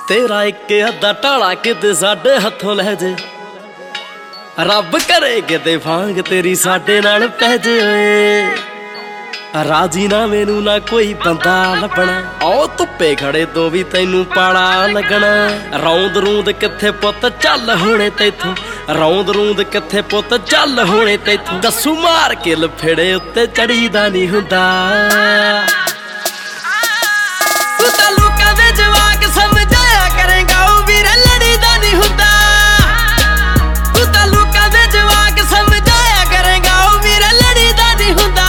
तेरा एक अद्धा ढाला किते साडे हथों लै जे, रब करे किते भांग तेरी साडे नाल पै जे। राजी ना मैनू ना कोई बंदा लभना, आओ धुप्पे खड़े तो भी तैनू पाला लगना। रौंद रूंद किथे पुत चल होने तैथों, रौंद रूंद किथे पुत चल होने तैथों। दस्सू मार के लफेड़े उत्ते चढ़ी दा नहीं हुंदा। तू तां लोकां दे जवाक समझाया करेगा, ओ वीरे लड़ी दा नहीं हुंदा। तू तां लोकां दे जवाक समझाया करेगा, ओ वीरे लड़ी दा नहीं हुंदा।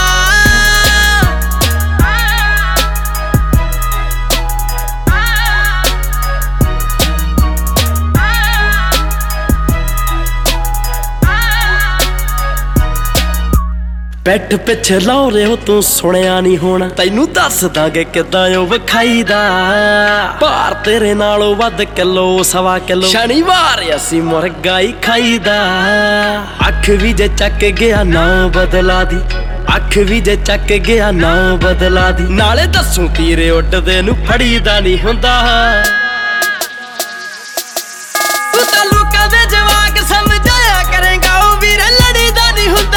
पैठ पिछे लो रहे हो तू सुनिया नहीं होना, तैनू दस दांगे किदां ओ विखाईदा। भार तेरे नालों वध किलो सवा किलो, शनिवार असी मुर्गा ही खाईदा। अख भी जे चक गया ना बदला दी, अख भी जे चक गया ना बदला दी। नाले दसू तीरे उड्डदे नू फड़ीदा नहीं हुंदा। तू तां लोकां दे जवाक समझाया करेगा, ओ वीरे लड़ी दा नहीं हुंदा।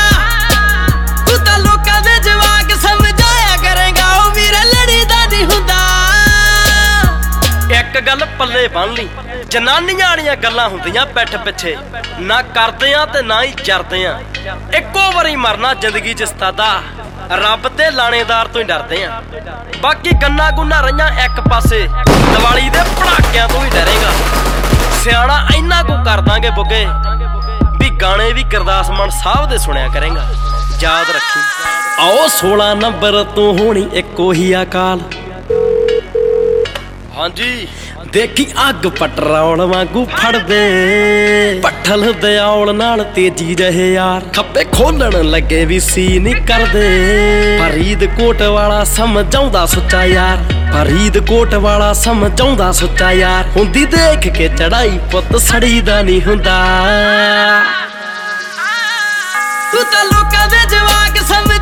एक गल पल्ले बन ली, जनानियां वालियां गल्लां हुंदियां पैठ पिछे, ना करदे आ ते ना ही जरदे आ। इक्को वारी मरना जिंदगी च सतादा, रब ते लाणेदार तो ही डरदे आ। बाकी गन्ना गुन्ना रहियां एक पासे, दिवाली दे पटाकियां तो ही डरेगा। सियाणा इन्ना को कर दांगे बुगे, भी गाने भी गुरदास मान साहब दे सुनिया करेगा। याद रखी, आओ 16 नंबर तो होनी इक्को ही अकाल। हाँ जी, देखी अग पटरौल वांगू फड़ दे, पट्ठल दे औल नाल तेजी रहे यार। खप्पे खोलण लगे भी सी नहीं कर दे। फरीदकोट वाला समझाउंदा सुच्चा यार, फरीदकोट वाला समझाउंदा सुच्चा यार। हुंदी देख के चढ़ाई पुत सड़ी दा नहीं हुंदा। तू तां लोकां दे जवाक समझ